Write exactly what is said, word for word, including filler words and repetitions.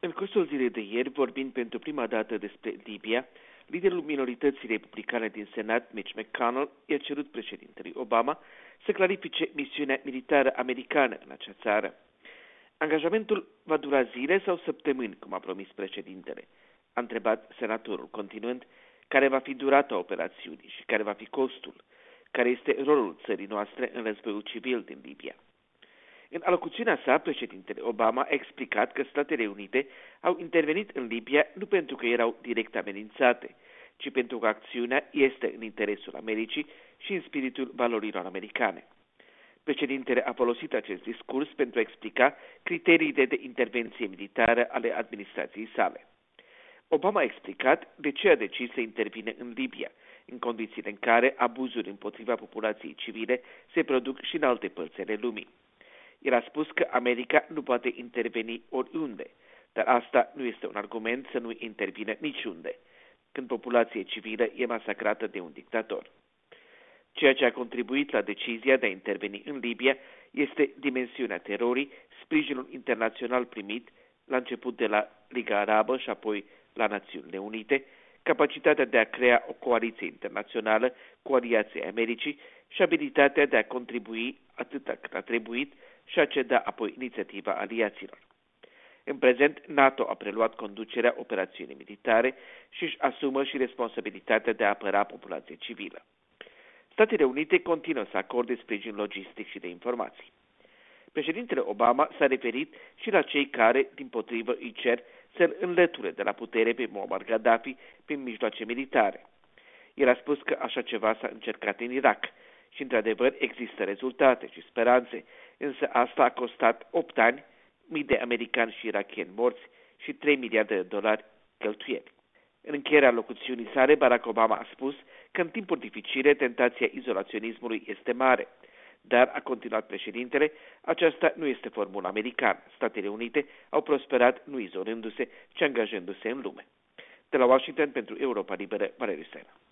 În cursul zilei de ieri, vorbind pentru prima dată despre Libia, liderul minorității republicane din Senat, Mitch McConnell, i-a cerut președintelui Obama să clarifice misiunea militară americană în acea țară. Angajamentul va dura zile sau săptămâni, cum a promis președintele? A întrebat senatorul, continuând, care va fi durata operațiunii și care va fi costul, care este rolul țării noastre în războiul civil din Libia. În alocuțiunea sa, președintele Obama a explicat că Statele Unite au intervenit în Libia nu pentru că erau direct amenințate, ci pentru că acțiunea este în interesul Americii și în spiritul valorilor americane. Președintele a folosit acest discurs pentru a explica criteriile de intervenție militară ale administrației sale. Obama a explicat de ce a decis să intervine în Libia, în condițiile în care abuzuri împotriva populației civile se produc și în alte părți ale lumii. El a spus că America nu poate interveni oriunde, dar asta nu este un argument să nu intervină niciunde, când populația civilă e masacrată de un dictator. Ceea ce a contribuit la decizia de a interveni în Libia este dimensiunea terorii, sprijinul internațional primit, la început de la Liga Arabă și apoi la Națiunile Unite, capacitatea de a crea o coaliție internațională cu aliații Americii și abilitatea de a contribui atât cât a trebuit și a ceda apoi inițiativa aliaților. În prezent, NATO a preluat conducerea operațiunii militare și își asumă și responsabilitatea de a apăra populația civilă. Statele Unite continuă să acorde sprijin logistic și de informații. Președintele Obama s-a referit și la cei care, dimpotrivă, îi cer să-l înlăture de la putere pe Muammar Gaddafi prin mijloace militare. El a spus că așa ceva s-a încercat în Irak și, într-adevăr, există rezultate și speranțe, însă asta a costat opt ani, mii de americani și irakieni morți și trei miliarde de dolari cheltuieli. În încheierea locuțiunii sale, Barack Obama a spus că în timpuri dificile tentația izolaționismului este mare, dar, a continuat președintele, aceasta nu este formula americană. Statele Unite au prosperat nu izolându-se, ci angajându-se în lume. De la Washington, pentru Europa Liberă, Valeriu Sena.